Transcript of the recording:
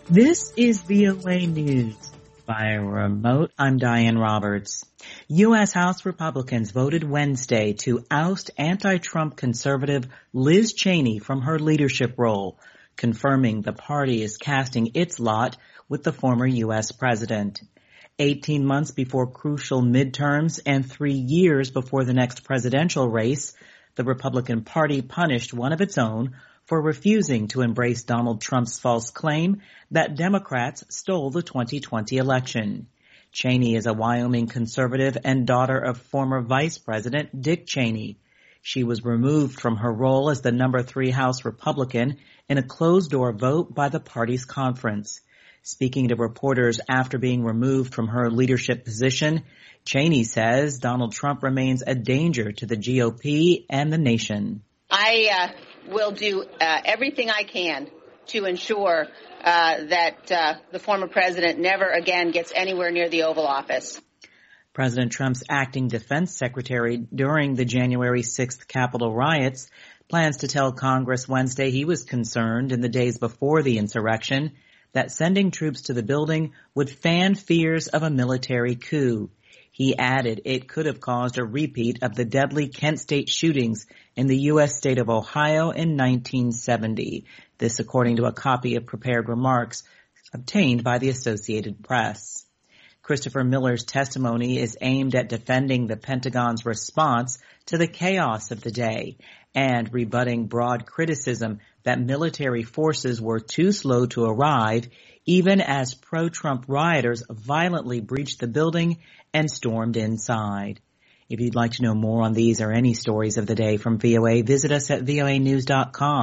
This is VOA News. Via remote, I'm Diane Roberts. U.S. House Republicans voted Wednesday to oust anti-Trump conservative Liz Cheney from her leadership role, confirming the party is casting its lot with the former U.S. president. 18 months before crucial midterms and 3 years before the next presidential race, the Republican Party punished one of its own for refusing to embrace Donald Trump's false claim that Democrats stole the 2020 election. Cheney is a Wyoming conservative and daughter of former Vice President Dick Cheney. She was removed from her role as the number 3 House Republican in a closed-door vote by the party's conference. Speaking to reporters after being removed from her leadership position, Cheney says Donald Trump remains a danger to the GOP and the nation. I will do everything I can to ensure that the former president never again gets anywhere near the Oval Office. President Trump's acting defense secretary during the January 6th Capitol riots plans to tell Congress Wednesday he was concerned in the days before the insurrection that sending troops to the building would fan fears of a military coup. He added it could have caused a repeat of the deadly Kent State shootings in the U.S. state of Ohio in 1970. This according to a copy of prepared remarks obtained by the Associated Press. Christopher Miller's testimony is aimed at defending the Pentagon's response to the chaos of the day and rebutting broad criticism that military forces were too slow to arrive, even as pro-Trump rioters violently breached the building and stormed inside. If you'd like to know more on these or any stories of the day from VOA, visit us at voanews.com.